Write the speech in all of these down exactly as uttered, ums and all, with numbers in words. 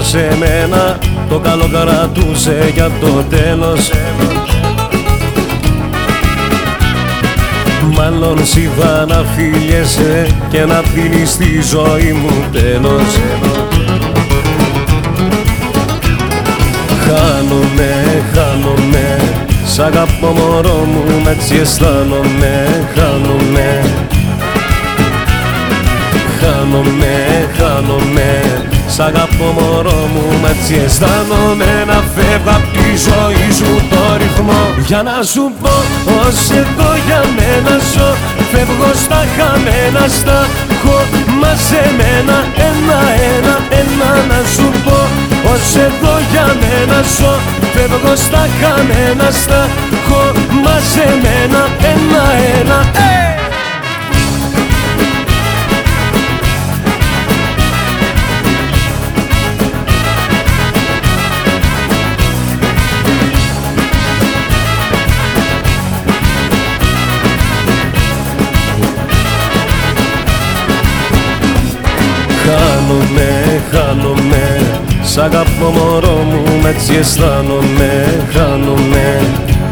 σε μένα, το καλό κρατούσε για το τέλος. Μάλλον σιγά να φιλιέσαι και να δίνεις τη ζωή μου τέλος. Χάνομαι, χάνομαι, σ' αγαπώ μωρό μου, έτσι αισθάνομαι. Χάνομαι, χάνομαι, χάνομαι, σ' αγαπώ μωρό μου, έτσι αισθάνομαι. Να φεύγω απ' τη ζωή σου το ρυθμό, για να σου πω πως εδώ για μένα ζω. Φεύγω στα χαμένα, στα έχω μαζεμένα, ένα-ένα, ένα να σου πω πως εδώ για μένα ζω. Φεύγω στα χαμένα, στα έχω μαζεμένα, ένα-ένα. Χάνομαι, χάνομαι, σ' αγαπώ μωρό μου, έτσι αισθάνομαι. Χάνομαι,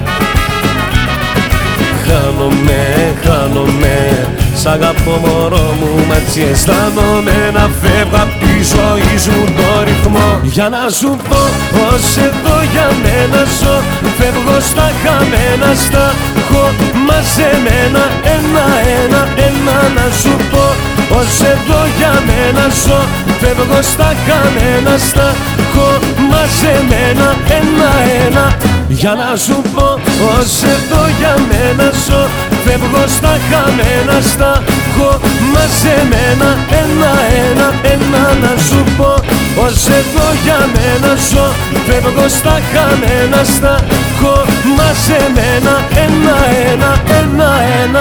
χάνομαι, χάνομαι, σ' αγαπώ μωρό μου, έτσι αισθάνομαι. Να φεύγω απ' τη ζωή σου το ρυθμό, για να σου πω πως εδώ για μένα ζω. Φεύγω στα χαμένα, στα έχω μαζεμένα, ένα-ένα, ένα να σου πω πως εδώ για μένα ζω. Φεύγω στα χαμένα, στα έχω μαζεμένα, ένα-ένα, για να σου πω πως εδώ για μένα ζω. Φεύγω στα χαμένα, στα έχω μαζεμένα, ένα-ένα, ένα να σου πω πως εδώ για μένα ζω. Φεύγω στα χαμένα, στα έχω μαζεμένα, ένα-ένα, ένα-ένα.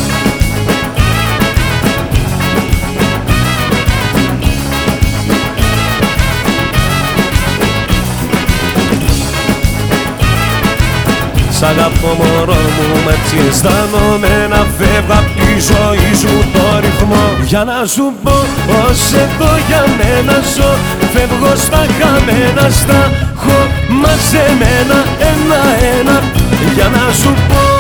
Σ' αγαπώ μωρό μου, έτσι αισθάνομαι. Να φεύγω απ' τη ζωή σου το ρυθμό, για να σου πω πως εδώ για μένα ζω. Φεύγω στα χαμένα, στα έχω μαζεμένα, ένα-ένα, για να σου πω